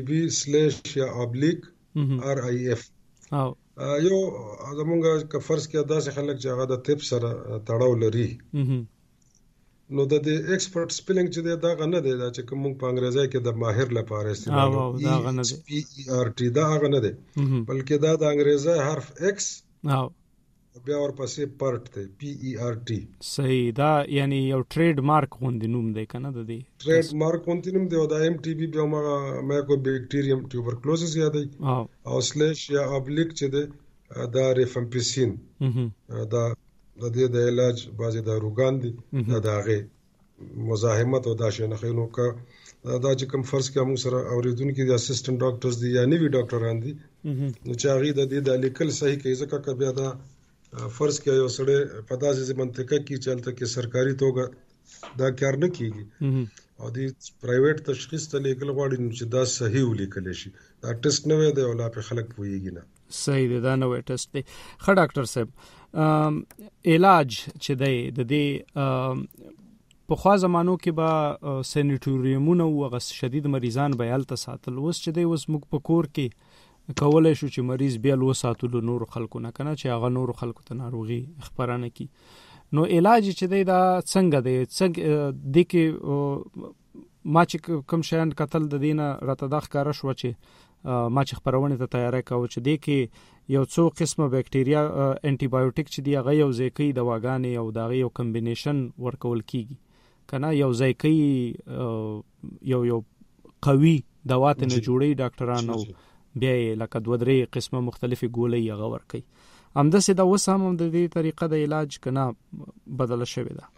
MTB/RIF او یو زمونږ که فرض کې داسې خلک چې هغه د طب سره تړاو لري نو د ایکسپرت سپیلینګ چې دا غنه دی دا چې کوم په انګریزي کې د ماهر لپاره استعمال دا غنه دی PERT دا غنه دی بلکې دا د انګریزي حرف X او بیا ورپسې پرټ دی PERT. صحیح. دا یعنی یو ټریډ مارک غوندې نوم دی کنه د دې ټریډ مارک غوندې نوم دی او د MTB بیا مایکوبیکټیریم ټیوبرکلوزس یادی او سلیش یا ابلیک چې دی دا ریفامپیسین دا د دې د علاج بعضی داروګان دي دا هغه مزاحمت او دا شنه خینو کا دا چې کوم فرض کې موږ سره اوریدونکو دي اسسټنټ ډاکټرز دي یا نوی ډاکټران دي نو چې هغه د دې د لیکل صحیح کوي ځکه کبه دا فرض کې یو سړی په داسې منطقه کې چلته کې سرکاري توګه دا کار نه کیږي او د پرایویټ تشخیص ته لیکل غواړي چې دا صحیح ولیکل شي دا ټیسټ نه وي دی او لا په خلک پويږي نه صحیح دی دا نوې ټیسټ دی. ښه ډاکټر صاحب علاج چې دی د دې په خوا زمانو کې به سینیټوریومونه او غس شدید مریضان به یالته ساتل اوس چې دی اوس موږ په کور کې کولای شو چې مریض بیا لو ساتلو نور خلکو نه کنه چې هغه نور خلکو ته ناروغي خبرانه کی نو علاج چې دی دا څنګه دی د کې ما چې کوم شیان قتل د دینه راته د ښکارا شو چې ما چې خبرونه ته تیاری کاوه چې د کې یو څو قسمه بکټیریا انټي بایوټیک چې دی هغه یو ځکه دواګانې او دغه یو کمبینیشن ورکول کیږي کنه یو ځکه یو قوي دواته نه جوړي ډاکټرانو بیا لکه 2-3 قسمه مختلفه ګولې هغه ورکي همدا سي دا وسام هم د دې طریقه د علاج کنه بدل شوی دا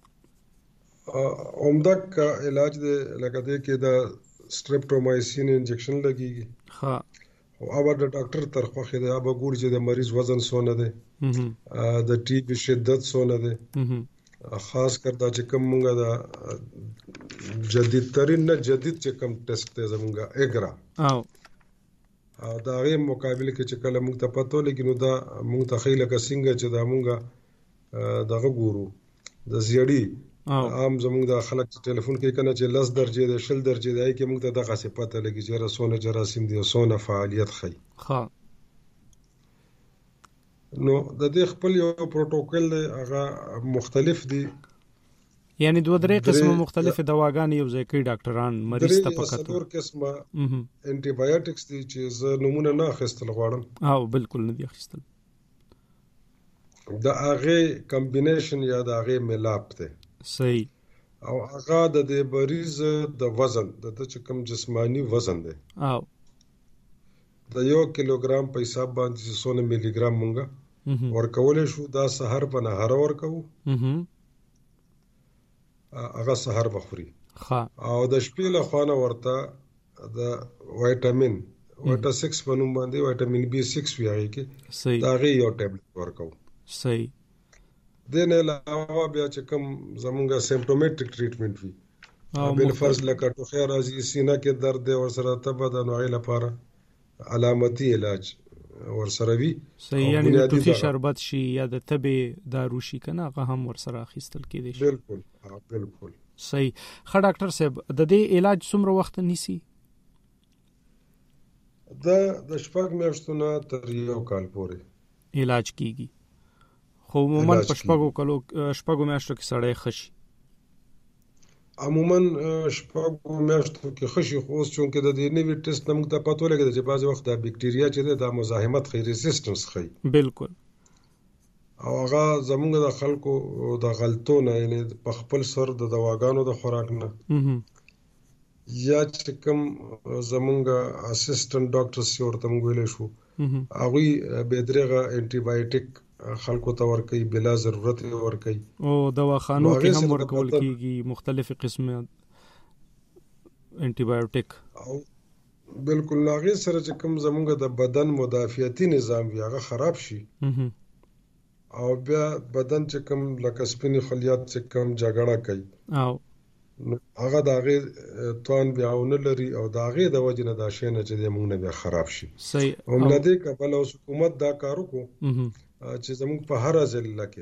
عمدک علاج د لکه دې کې د سټریپټومایسین انجکشن لګيږي ها او اوبه د ډاکټر ترخوخه دی اوبه ګور چې د مریض وزن سونه دی د ټي بي شدت سونه دی خاص کر دا چې کوم موږ دا جدید ترين نه جدید چې کوم ټیسټ ته زموږه اګرا او دا غي مقابله کې چې کله موږ ته پته لګینو دا موږ ته خیله کا څنګه چې دا موږ دغه ګورو د زیړی عام زموږ د خلک ټلیفون کې کنه چې 10 درجه د 20 درجه دی کې موږ ته دغه څه پته لګي چې رسونه جراثیم دي او سونه فعالیت خي ها نو د دې خپل یو پروتوکول دی هغه مختلف دي یعنی 2-3 قسمه مختلفه دواګانې یو ځای کې ډاکټران مریض ته پکاتو 3 قسمه انټي بایوټکس دي چې زه نمونه نه اخیستل غواړم او بالکل نه دي اخیستل دا هغه کمبینیشن یا دا هغه ملاپ ده صحیح او هغه د دې مریض د وزن د چې کوم جسمانی وزن ده او د 1 کیلوګرام په حساب باندې 100 ملي ګرام مونږه ورکول شو دا سحر په نهار ورکو هغه سحر بخوري او د شپې له خوانه ورته د وټامین وټا 6 په نوم باندې وټامین B6 ویایي کې دا غي یو ټابلیټ ورکو صحیح دنه علاوه بیا چې کوم زمونږه سیمپټومټیک ټریټمنټ وی بل فرض لکه ټوخه راځي سینه کې درد دی ور سره تبه د نوعي لپاره علامتي علاج ور سره وی صحیح یعنی د ټوخي شربت شي یا د تبه دارو شي کنه هغه هم ور سره اخیستل کېدی شي بالکل صحیح. ښه ډاکټر صاحب د دې علاج څومره وخت نیسي د شپږ میاشتو نه تر یو کال پورې علاج کیږي خو عموما په شپږو میاشتو کې سړی خشي عموما شپږو میاشتو کې خشي خو اوس چونکې د دې نوی ټیسټ موږ ته پته لګیږي چې بعض وخت د بکټیریا چې د مزاحمت خې ریزिस्टنس خې بالکل او هغه زموږ د خلکو د غلطونه یعنی په خپل سر د دواګانو د خوراک نه یا چې کوم زموږ اسسټنټ ډاکټر سی ورته موږ ویل شو هغه به درغه انټي بایوټیک خلکو ته ورکي بلا ضرورت ورکي او دواخانو کې هم ورکول کیږي مختلف قسمه انټي بایوټیک او بالکل لاغي سره چې کوم زموږ د بدن مدافعتي نظام وي هغه خراب شي او بیا بدن چې کوم لکه سپینی خلیات چې کوم جګړه کوي او هغه داغه توان بیاونه لري او داغه د وجنه دا شی نه چې موږ نه بیا خراب شي صحیح ومنده کبل او حکومت دا کارو کو چې زموږ په هر ځل کې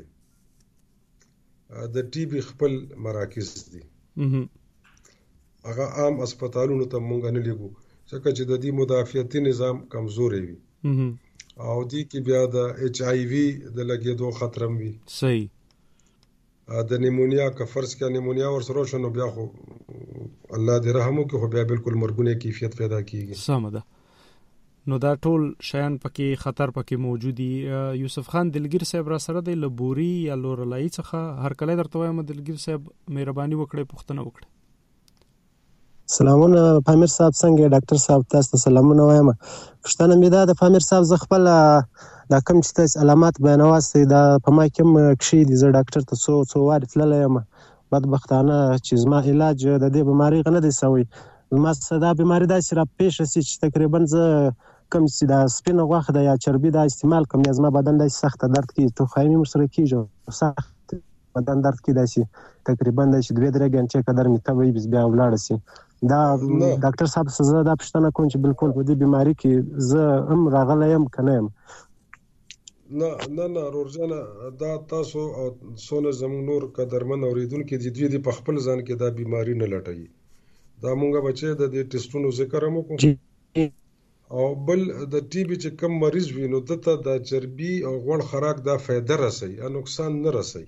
د ټي بي خپل مراکز دي هغه عام هسپتالونو ته مونږ نه لګو ځکه چې د دې مدافعتي نظام کمزوري وي او دې کې بیا د HIV د لګېدو خطر هم وي صحیح د نیمونیا کا فرض کې نیمونیا ور سره شنو بیا خو الله دې رحم وکړي خو بیا بالکل مرګونه کیفیت پیدا کیږي سم ده نو دا ټول شیان پکې خطر پکې موجودي. یوسف خان دلګیر صاحب را سره د لبوري یا لورلای څخه هر کله درته وایم دلګیر صاحب مهرباني وکړئ پوښتنه وکړئ. سلامونه پامیر صاحب څنګه ډاکټر صاحب تاسو ته سلامونه وایم. پښتنه مې دا د پامیر صاحب ز خپل دا کوم چې تاسو علامات بیانواسته دا په ما کې کښې دي. زه ډاکټر ته څو وارې تللی یم بدبختانه چې زما علاج د دې بیمارۍ نه دی سوی. زما دا بیماري داسې را پیښه سي چې تقریبا زه کوم چې دا سپینه غوښه ده یا چربي دا استعمال کوم یا زما بدن داسې سخته درد کوي توخایي مې ورسره کېږي سخت بدن درد کوي داسې تقریبا داسې 2-3 ګنټې قدر مې تبه وي بیا ولاړه سي. دا ډاکټر صاحب زه دا پوښتنه کوم چې بالکل په دې بیماري کې زه هم راغلی یم که نه یم؟ نه رورجانه دا تاسو او څونه زموږ نور قدرمن اورېدونکي دي دوی په خپل ځان کې دا بیماري نه لټوي. دا مونږه بچي د دې ټیسټونو ذکر هم وکړو. او بل د ټي بي چې کم مریض وي نو دته د چربي او غوړ خوراک دا فایده رسي یا نقصان نه رسي.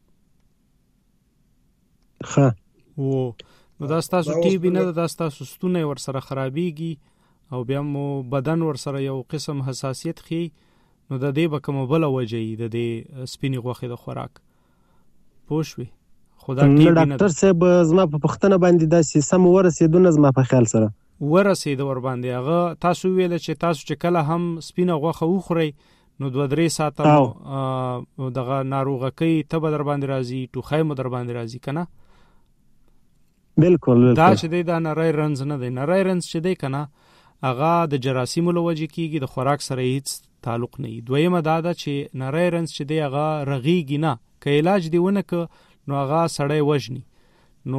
ښه نو دا ستاسو ټي بي نه دا ستاسو ستونه ور سره خرابېږي او بیا مو بدن ور سره یو قسم حساسیت خي. نو د دې به کومه بله وجه یي د دې سپینې غوښې د خوراک پوه شوې. خو دا ټي بي نه ډاکټر صاحب زما په پوښتنه باندې داسې سم ورسېدو نه زما په خیال سره ورسېده ور باندې. هغه تاسو ویله چې تاسو چې کله هم سپینه غوښه وخورئ نو 2-3 ساعته دغه ناروغکۍ تبه در باندې راځي ټوخی مو در باندې راځي که نه؟ بالکل دا چې دی دا نری رنز نه دی. نری رنز چې دی که نه هغه د جراثیمو له وجې کېږي د خوراک سره هیڅ تعلق نه وي. دویمه دا ده چې نری رنز چې دی هغه رغېږي نه. که علاج دی ونه که نو هغه سړی وژني. نو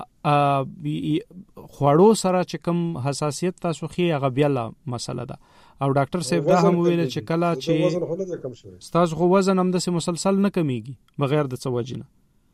خوړو سره چې کوم حساسیت تاسو خي هغه بیا مسله ده. او ډاکټر صاحب دا هم ویل چې کله چې ستاسو خو وزن هم داسې مسلسل نه کمیږي بغیر د څه وجې نه.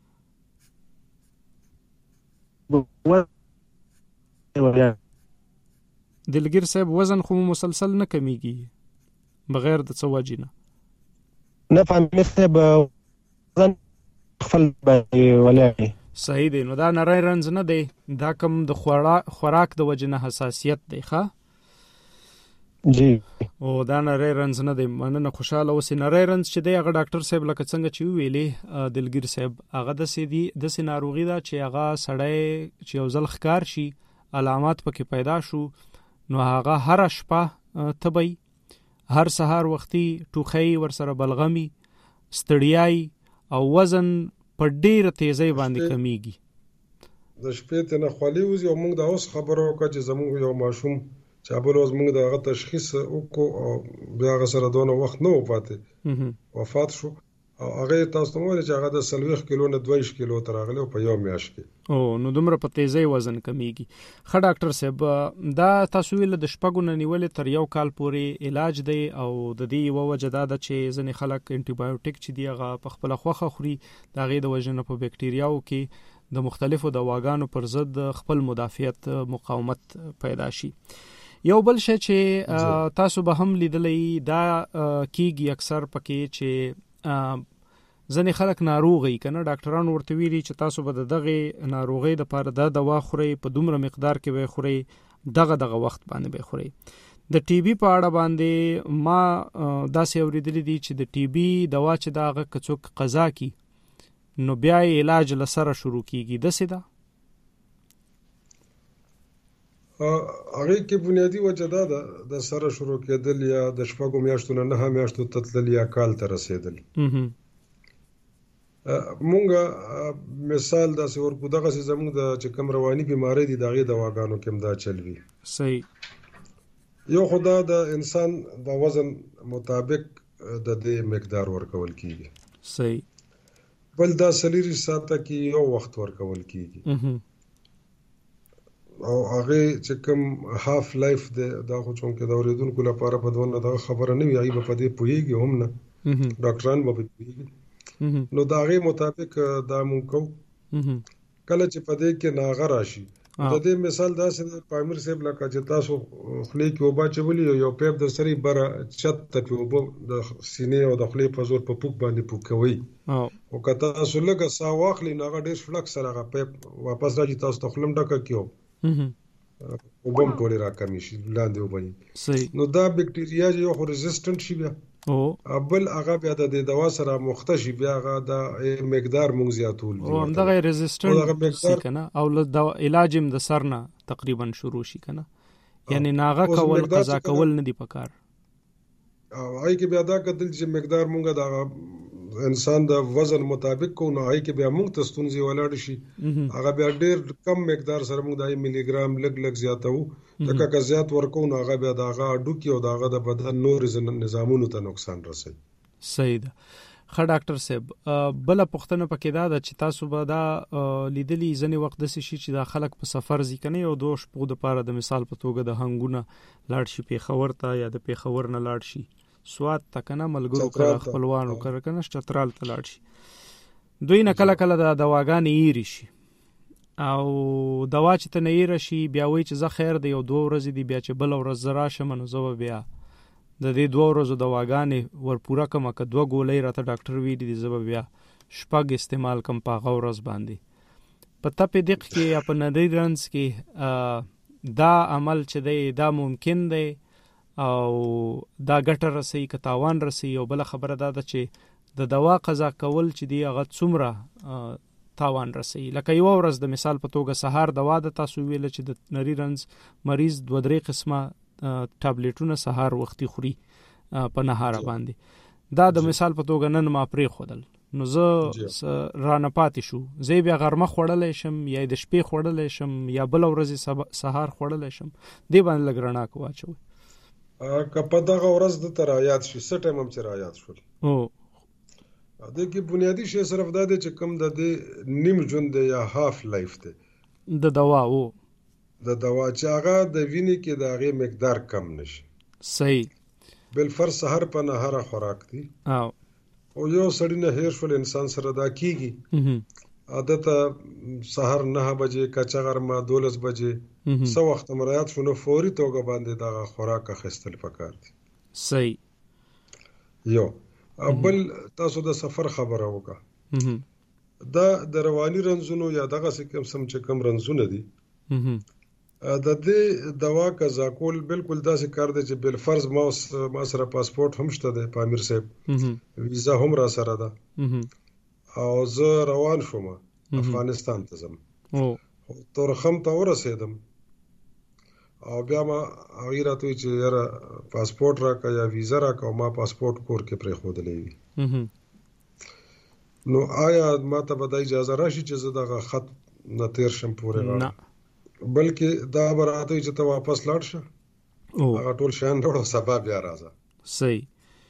دلګیر صاحب وزن خو مسلسل نه کمیږي بغیر د څه وجې نه. نه فهمې صاحب وزن خپل ولاړ صحیح دی. نو دا نری رنز نه دی دا کوم د خوراک د وجې نه حساسیت دی. ښه جی او دا نری رنز نه دی. مننه خوشاله اوسې. نری رنز چې دی هغه ډاکټر صاحب لکه څنګه چې ویلې دلګیر صاحب هغه داسې ناروغي ده چې هغه سړی چې یو ځل ښکار شي علامات پکې پیدا شو نو هغه هره شپه تبی هر سهار وختي ټوخی ورسره بلغمي ستړیای او وزن په ډیره تیزی باندې کمیږي. د شپې ته نه خولي وزي او موږ دا اوس خبرو وکړه چې زموږ یو ماشوم چې بل ورځ موږ دغه تشخیص وکړو او بیا هغه سره دونه وخت نه وفاتې وفات شو او هغه تاسو ته وایي چې هغه د 40 کیلو نه 22 کیلو ته راغلی په یو میاشت کې. او نو دومره په تیزی وزن کمیږي. ښه ډاکټر صاحب دا تاسو ویل د شپږو نه نیولې تر 1 کال پورې علاج دی او د دې یوه وجه دا ده چې ځینې خلک انټي بایوټیک چې دی هغه په خپله خوښه خوري د هغې د وجې نه په بکټریاو کې د مختلفو دواګانو پر ضد خپل مدافعت مقاومت پیدا شي. یو بل شی چې تاسو به هم لیدلی دا کیږي اکثر پکې چې ځنې خلک ناروغي کنه ډاکټرانو ورته ویلي چې تاسو به دغه ناروغي د لپاره دا دوا خورئ په دومره مقدار کې به خورئ دغه وخت باندې به خورئ. د ټي بي په اړه باندې ما داسې اورېدلی دي چې د ټي بي دوا چې دا هغه که څوک قضا کی نو بیا علاج له سره شروع کیږي. داسې ده هغه کې بنیادی وجه دا ده د سره شروع کېدل یا د شپږو میاشتو نه 9 میاشتو ته تلل یا کال ته رسیدل. مونږه مثال داسې ورکو دغه زموږ د چې کوم رواني بیماری دي دغه دواګانو کې هم دا چلوي. صحیح. یو خدا د انسان د وزن مطابق د دې مقدار ورکول کیږي. صحیح. بل دا 40 ساعته کې یو وخت ورکول کیږي. او هغه چې کوم هاف لایف دا خو څنګه دا اوریدونکو لپاره په دونه دا خبره نه وي هغه په دې پوهیږي هم نه ډاکټران به پوهیږي. نو دا هغه مطابق دا مونږ کو کله چې په دې کې ناغه راشي د دې مثال دا چې پامیر صاحب لکه چې تاسو خلی کې وبا چولې یو پیپ د سری بره چت ته وبو د سینې او د خلی په زور په پوک باندې پوکوي او که تاسو لږه سا واخلي ناغه ډېر فلک سره هغه پیپ واپس راځي تاسو ته خلم ډکه کیو وبم ټول را کمی شي لاندې وبني. صحیح. نو دا بکټیریا چې یو ریزिस्टنت شي بیا او بل هغه بیا د دوا سره مختشي بیا هغه د مقدار مونږ زیاتول او همدغه ریزिस्टنت شي کنه او د علاج هم د سر نه تقریبا شروع شي کنه، یعنی ناغه کول قضا کول نه دی پکار. او هاي کې بیا دا کتل چې مقدار مونږه د انسان د وزن مطابق کو نو هاي کې بیا مونږ ته ستونزې ولاړ شي. هغه بیا ډېر کم مقدار سره مونږ د ملي ګرام لګ زیاتو لکه که زیات ورکو نو هغه بیا دغه ډوکی او دغه د بدن نور نظامونو ته نقصان رسوي. صحیح ده. خا ډاکټر صاحب بل پښتنه پکې دا چې تاسو به دا لیدلی ځنې وخت د شي چې د خلک په سفر ځکنه یو دوش په د پاره د مثال په توګه د هنګونه لاړ شي پیښور ته یا د پیښور نه لاړ شي سواد تکنه ملګرو کړه خپلوانو کړه کنه چترال ته لاړ شي، دوی نه کله کله د دواګانې ایری شي او دوا چې ته نه ایری شي بیا وای چې زه خیر دی یو 2 ورځې دی بیا چې بل ورځ راشم نو زه بیا د دې 2 ورځو دواګانې ور پورا کما که 2 ګولې راته ډاکټر ویلي دي زه بیا شپږ استعمال کم په غورز باندې پته په دق کې یا په ندیرنس کې دا عمل چې دی دا ممکن دی او دا ګټه رسي که تاوان رسي. او بل خبره دا ده چې د دوا قضا کول چې دی هغه څومره تاوان رسي. لکه یو ورځ د مثال په توګه سهار دوا د تاسو ویل چې د نریرنز مریض 2-3 قسمه ټابلیټونه سهار وختي خوري په نهار باندې، دا د مثال په توګه نن ما پرې خودل نو زه رانه پاتې شو زه بیا غرمه خوړلې شم یا د شپې خوړلې شم یا بل ورځ سهار خوړلې شم دی باندې لګرنا کوچوي که په دغه ورځ د ترایات شي څه ټایم هم چې رایات شول او د کې بنیادی شی صرف دا دی چې کم د دې نیم ژوند یا هاف لایف دی د دوا او د دوا چې هغه د وینې کې د هغه مقدار کم نشي. صحیح. بل فر سحر په نهاره خوراک دی او یو سړی نه هیر شول انسان سره دا کیږي عادت سحر 9 بجې کچا غرمه 12 بجې سو وخت مریات شنو فوري توګه باندې دا خوراک اخیستل پکار دي. صحیح. یو بل تاسو د سفر خبره وکړه دا د رواني رنځونو یا دغه سم چې کم رنځونه دي د دې دوا قضا کول بالکل داسې کار دی چې بل فرض ما سره پاسپورت هم شته دی پامیر صاحب ویزا هم را سره ده او زه روان شوم افغانستان ته ځم تورخم ته ورسېدم او بیا ما هغه راته چې یاره پاسپورت راکا یا ویزا راکا او ما پاسپورت کور کې پرې خودلې وي نو آیا ما ته به د اجازه راشي چې زه دغه خط نه تیر شم پورې نه بلکې دا براته چې ته واپس لاړ شه هغه ټول شان ډوړو سبب بیا راځه. صحیح.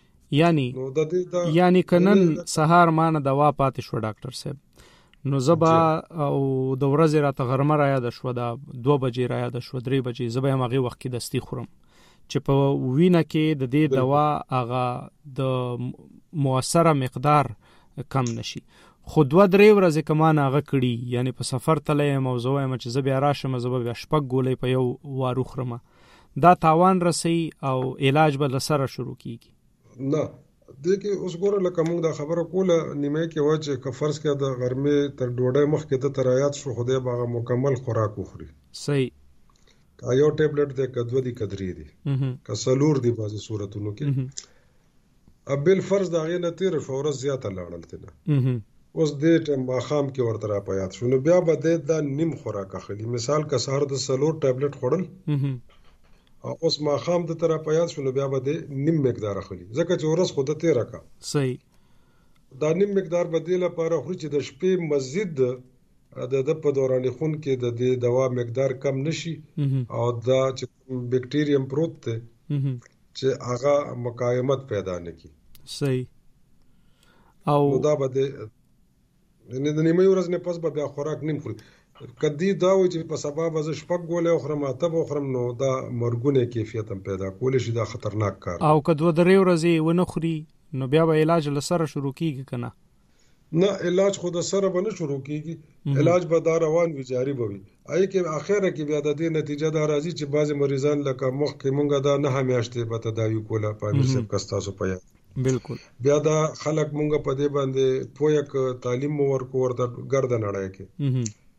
یعنی کنن سهار مان دوا پاتې شو ډاکټر صاحب نو زبا او د ورځې راته غرمه را یاد شو دا 2 بجې را یاد شو 3 بجې زبا هم هغه وخت کې دستی خورم چې په وینه کې د دې دوا هغه د موثره مقدار کم نشي. خو 2-3 ورځې کمان هغه کړي یعنی په سفر تلې موضوع هم چې زبیا راشم زبیا شپږ ګولې په یو وارو خرمه دا تاوان رسي او علاج به لسره شروع کیږي. نه دغه اوس ګوره لکه موږ دا خبره کوله نیمه کې و چې کفرض کې د غرمه تر ډوډۍ مخکې ته ترایات شو خدای باغه مکمل خوراک وخوري. صحیح. یو ټابلیټ د کدو دی کدرې دی کسلور دی بازي صورتونو کې ابل فرض دا غي نه تیر شو ورځ زیاته لاړل تنه اوس دې ټیم باخام کې ورته را پیات شو نو بیا به دا نیم خوراک اخلي مثال که سهار د سلور ټابلیټ خورل اوس ما خام د تر پیات شو بیا به نیم مقدار اخلي ځکه چې ورځ خود ته راکا. صحیح. دا نیم مقدار بدیل لپاره خو چې د شپې مزید د په دوران خون کې د دوا مقدار کم نشي او دا چې بکټیریم پروت ته چې هغه مقاومت پیدا نه کی. صحیح. او دا به د نیمه ورځ نه پس به بیا خوراک نیم خوري کدی دا و چې په سبب از شپږ ګولې خورم اته خورم نو دا مرګونه کیفیت هم پیدا کول شي دا خطرناک کار. او که 2-3 ورځې ونه خوري نو بیا به علاج لسره شروع کیږي کنه؟ نه علاج خود سره به نه شروع کیږي علاج به دا روان وي جاری به وي آی کې اخره کې بیا د دې نتیجه دا راځي چې بعضی مریضان لکه مخ کې مونږه دا نه همیاشته به تداوی کوله پامیر صاحب کستاسو پیا بالکل بیا دا خلک مونږه په دې باندې پویک تعلیم ورکو ورته ګردن اړای کې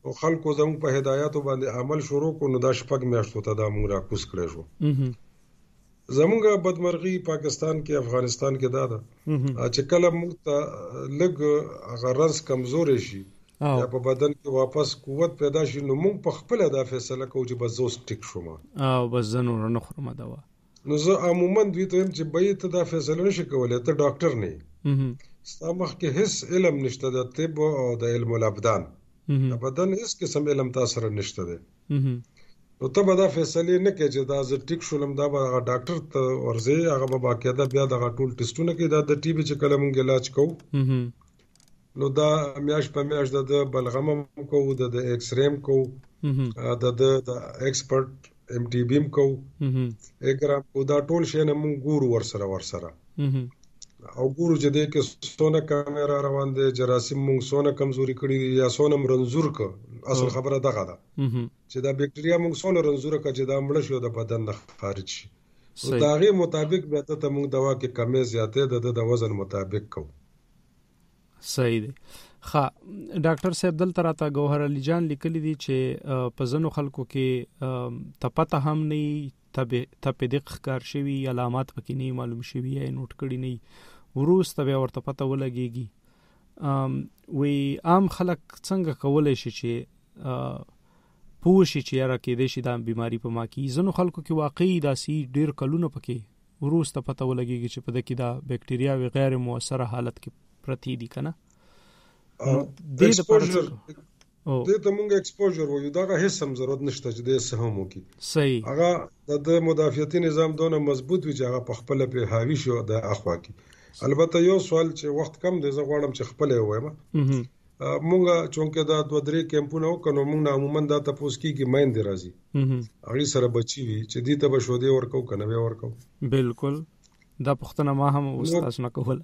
او خلکو زموږ په هدایاتو باندې عمل شروع کو نو دا شپږ میاشتو ته دا موږ راکوس کړی شو. زموږ بدمرغي پاکستان کې افغانستان کې دا ده چې کله موږ ته لږ هغه رنس کمزوري شي یا په بدن کې واپس قوت پیدا شي نو موږ په خپل دا فیصله کوو چې بس زه ټیک شوم او بس زه نور نه خورم دوا. نو زه عموما دوی ته چې به ته دا فیصله نشي کولای، ته ډاکټر نه ستا مخکې هیڅ علم نشته د طب او د علم الابدان، د بدن هیڅ قسم علم تاسو سره نشته دی. نو ته به دا فیصله نه کوي چې دا زه ټیک شولم، دا به ډاکټر ته ورځي، هغه به باقاعده بیا دغه ټول ټیسټونه کوي. دا د ټي بي چې کله موږ علاج کوو نو دا میاش په میاش د بلغم کوو، د ایکس ریم کوو، د ایکسپرت ام ټي بی کوو، اګرام کو، دا ټول شی نه موږ ګورو ورسره او ګورو چې د کې سونه کیمرا روان دي، جراثیم موږ سونه کمزوري کړی یا سونه مرنزور ک. اصل خبره دغه ده چې دا بکټریا موږ سونه رنزور ک چې دا مړ شو د بدن نه خارج شي. نو دا غي مطابق به ته موږ دوا کې کمی زیاتې د وزن مطابق کوو. صحیح دی. ډاکټر صاحب دلته راته ګوهر علي جان لیکلی دي چې په ځینو خلکو کې تپته هم نه تپدق ښکار شوي، علامات پکې نه معلوم شوي یا نوٹ کړي نه، وروسته بیا ورته پته ولګېږي. وی عام خلک څنګه کولی شي چې پوه شي چې یاره کېدای شي دا بیماري په ما کې؟ ځینو خلکو کې واقعي داسې ډېر کلونه پکې وروسته پته ولګېږي چې په ده کې دا بکټریاوې غیر مؤثره حالت کې پرتی دي کنه. ایکسپوژر دې ته موږ ایکسپوژر وایو، دا هیڅ هم ضرورت نشته چې دې سهم وکړي. صحیح. هغه د مدافعتي نظام دونه مضبوط وي چې هغه په خپل په حاوی شو د اخوا کې. البته یو سوال چې وخت کم دی، زه غواړم چې خپل وایم. مونږه چونکه دا 2-3 کیمپونه وکړو، مونږ عموما دا تاسو کېږي مایند راځي هغه سره بچي وي چې دې ته به شو دی ورکو کنه به ورکو. بالکل دا پښتنه ما هم استاد نه کوله.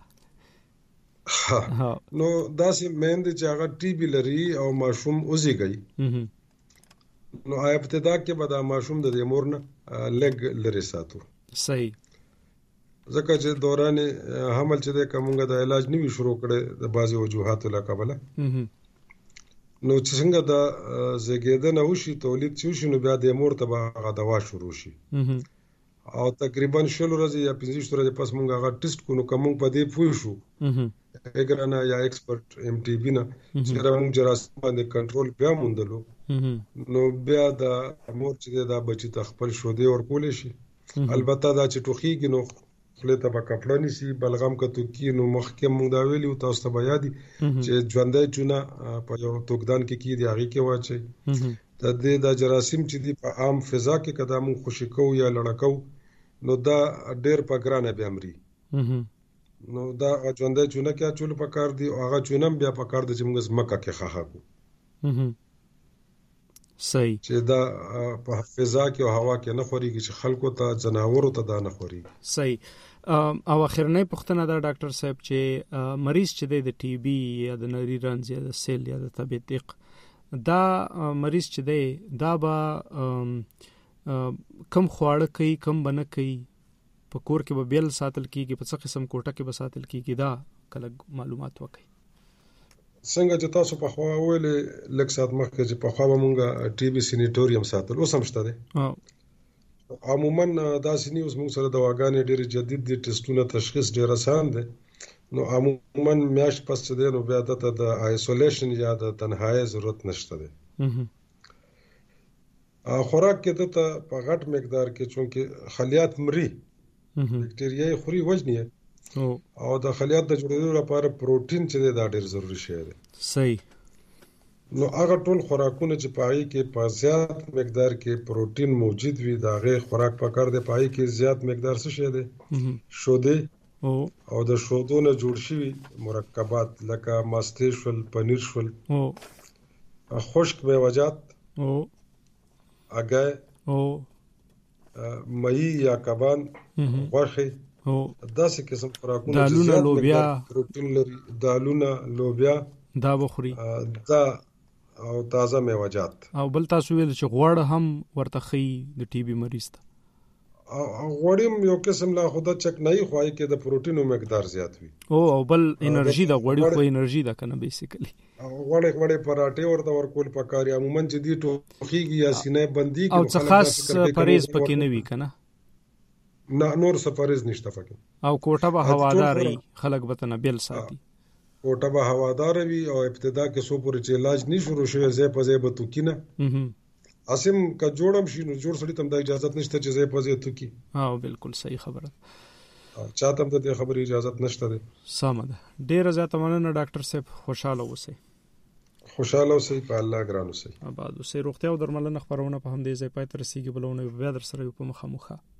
نو دا سي مند چې هغه ټي بي لري او ماشوم اوزيږي، نو ابتدا کې به دا ماشوم د مور نه لګ لري ساتو. صحیح. ځکه چې دوران حمل چې د کومګه د علاج نیوي شروع کړي د بازي وجوهاتو له کبله، نو چې څنګه دا زګیدنه وشي تولید شي، نو بیا د مور ته به دوا شروع شي او تقریبا 16 ورځې یا 15 ورځې پس موږ هغه ټیسټ کو، نو کوم په دې پوه شو اګرانا یا ایکسپرت ام ټي بی نه چې موږ جراثیم باندې کنټرول بیا موندلو، نو بیا د مور چې دا بچی ته خپل شو دی ورکول شي. البته دا چې ټوخیږي نو خپل ته په کپړه نسی بلغم کتو کې، نو مخکې موږ دا ویلو تاسو ته بیا دي چې ژوندۍ چونه په یو توګدان کې دی هغه کې واچي د دې د جراثیم چې دی په عام فضا کې کدا موږ خوشی کو یا لړکو، نو دا ډېر په ګرانه بیا مري. نو دا ژوندۍ چونه کې اچول پکار دی او هغه چونم بیا پکار دی چې موږ مکه کې خاخا کو. صحیح. چې دا په فضا کې او هوا کې نه خوريږي چې خلکو ته جناورو ته دا نه خوري. صحیح. او اخرنۍ پوښتنه دا ډاکټر صاحب چې مریض چې د ټي بي یا د نری رنځ یا د سیل یا د تبعیق دا مریض چې دی دا به کم خواړه کوي کم بنه کوي، په کور کې به بیل ساتل کیږي، په څه قسم کوټه کې به ساتل کیږي، دا کله معلومات وکړي. څنګه چې تاسو په خوا ویلې لکه سات مخکې چې په خوا مونږه ټي بي سینیټوریم ساتل اوس هم شته دي. عموما دا سینی اوس موږ سره دواګانې ډېر جدید دي، ټیسټونه تشخیص ډېر آسان دي. نو عموما میاشت پس چې دی نو بیا د آیسولیشن یا د تنهایی ضرورت نشته دی. خوراک کې ته په غټ مقدار کې چونکه خلیات مري بکټریاي خوري وجنی او د خلیات د جوړولو لپاره پروتین چې دا ډېر ضروری شی دی. صحیح. نو هغه ټول خوراکونه چې پای کې په زیات مقدار کې پروتین موجود وي دا غي خوراک پکار دی. پای کې زیات مقدار څه شی دی؟ شوده او د شودونه جوړ شوی مرکبات لکه ماستې شول، پنیر شول، خشک میوه‌جات، اګای، مئی یا کبان، غوښه، داسې قسم خوراکونه چې زیات لوبیا پروتین لري، دالونه، لوبیا دا بخوري، دا او تازه میوه‌جات. او بل تاسو ویل چې غوړ هم ورته خي د ټي بي مریض ته. غوړیم یو قسم لا خدا چک نه خوای کې د پروتینو مقدار زیات وي او بل انرژي د غوړي خو انرژي د کنه بیسیکلی غوړې پراټه ورته ورکول پکاري عموما چې دی ټوخیږي یا سینې بندي او څه خاص پرهیز پکې نه وی کنه نه نور سفارز نشته پکې او کوټه به هواداري خلک به تنه بل ساتي کوټه به هوادار وي او ابتدا کې سو پورې چې علاج نه شروع شوی زې په زې به تو کینه اسیم کا جوړم شي نو جوړ سړی تم د اجازه نشته چې زې په زې تو کی بالکل صحیح خبره چاته هم د خبرې اجازه نشته ده سم ده ډیر زیات مننه ډاکټر صاحب خوشاله اوسئ په الله ګران اوسئ آباد اوسئ روغتیا او درملنه خبرونه په هم دې ځای پای تر رسیدي بلونه بیا در سره په مخامخه